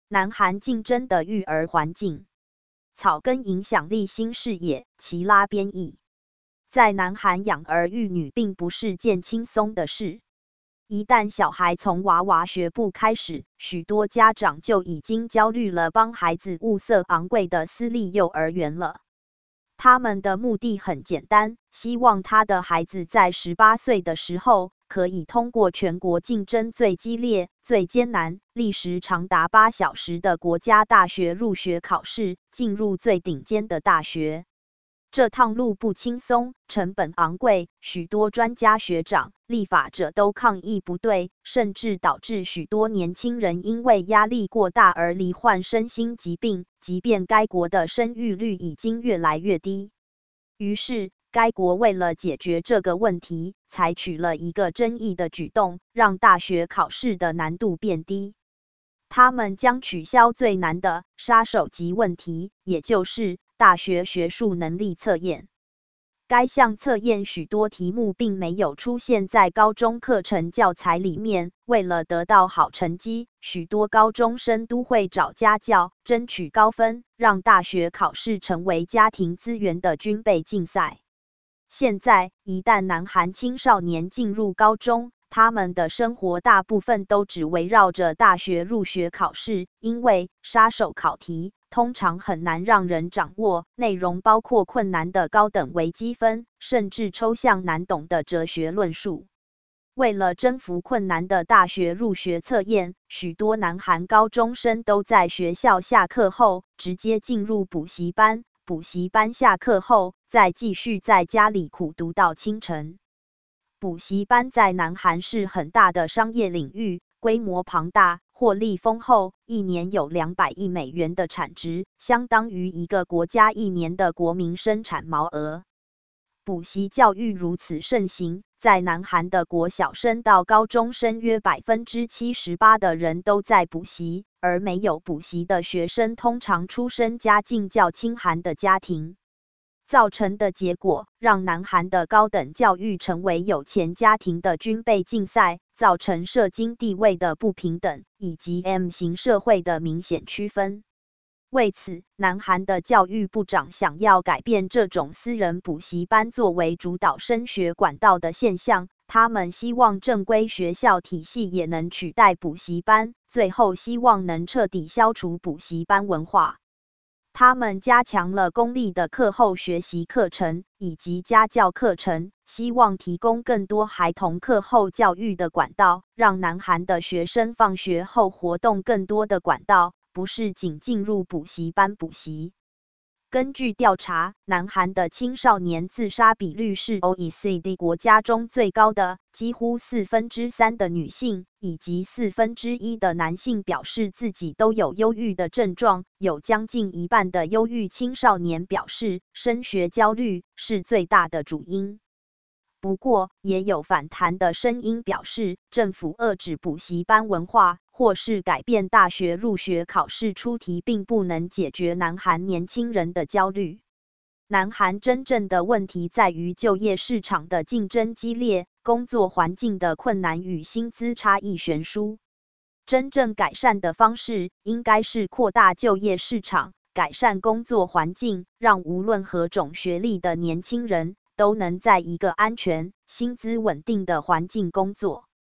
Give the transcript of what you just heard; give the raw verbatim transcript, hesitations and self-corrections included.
南韩竞争的育儿环境。草根影响力新视野，齐拉编译。在南韩养儿育女并不是件轻松的事。一旦小孩从娃娃学步开始，许多家长就已经焦虑了，帮孩子物色昂贵的私立幼儿园了。他们的目的很简单，希望他的孩子在十八岁的时候，可以通过全国竞争最激烈、最艰难、历时长达八小时的国家大学入学考试，进入最顶尖的大学。这趟路不轻松，成本昂贵，许多专家学长、立法者都抗议不对，甚至导致许多年轻人因为压力过大而罹患身心疾病，即便该国的生育率已经越来越低。于是，该国为了解决这个问题，采取了一个争议的举动，让大学考试的难度变低。他们将取消最难的杀手级问题，也就是大学学术能力测验。该项测验许多题目并没有出现在高中课程教材里面，为了得到好成绩，许多高中生都会找家教，争取高分，让大学考试成为家庭资源的军备竞赛。现在，一旦南韩青少年进入高中，他们的生活大部分都只围绕着大学入学考试，因为杀手考题通常很难让人掌握，内容包括困难的高等微积分，甚至抽象难懂的哲学论述。为了征服困难的大学入学测验，许多南韩高中生都在学校下课后直接进入补习班，补习班下课后再继续在家里苦读到清晨。补习班在南韩是很大的商业领域，规模庞大，获利丰厚，一年有两百亿美元的产值，相当于一个国家一年的国民生产毛额。补习教育如此盛行，在南韩的国小生到高中生约 百分之七十八 的人都在补习，而没有补习的学生通常出身家境较清寒的家庭。造成的结果，让南韩的高等教育成为有钱家庭的军备竞赛，造成社经地位的不平等，以及 M 型社会的明显区分。为此，南韩的教育部长想要改变这种私人补习班作为主导升学管道的现象，他们希望正规学校体系也能取代补习班，最后希望能彻底消除补习班文化。他们加强了公立的课后学习课程以及家教课程，希望提供更多孩童课后教育的管道，让南韩的学生放学后活动更多的管道，不是仅进入补习班补习。根据调查，南韩的青少年自杀比率是 O E C D 国家中最高的，几乎四分之三的女性以及四分之一的男性表示自己都有忧郁的症状，有将近一半的忧郁青少年表示升学焦虑是最大的主因。不过，也有反弹的声音表示，政府遏制补习班文化，或是改变大学入学考试出题，并不能解决南韩年轻人的焦虑。南韩真正的问题在于就业市场的竞争激烈，工作环境的困难与薪资差异悬殊。真正改善的方式，应该是扩大就业市场，改善工作环境，让无论何种学历的年轻人都能在一个安全、薪资稳定的环境工作。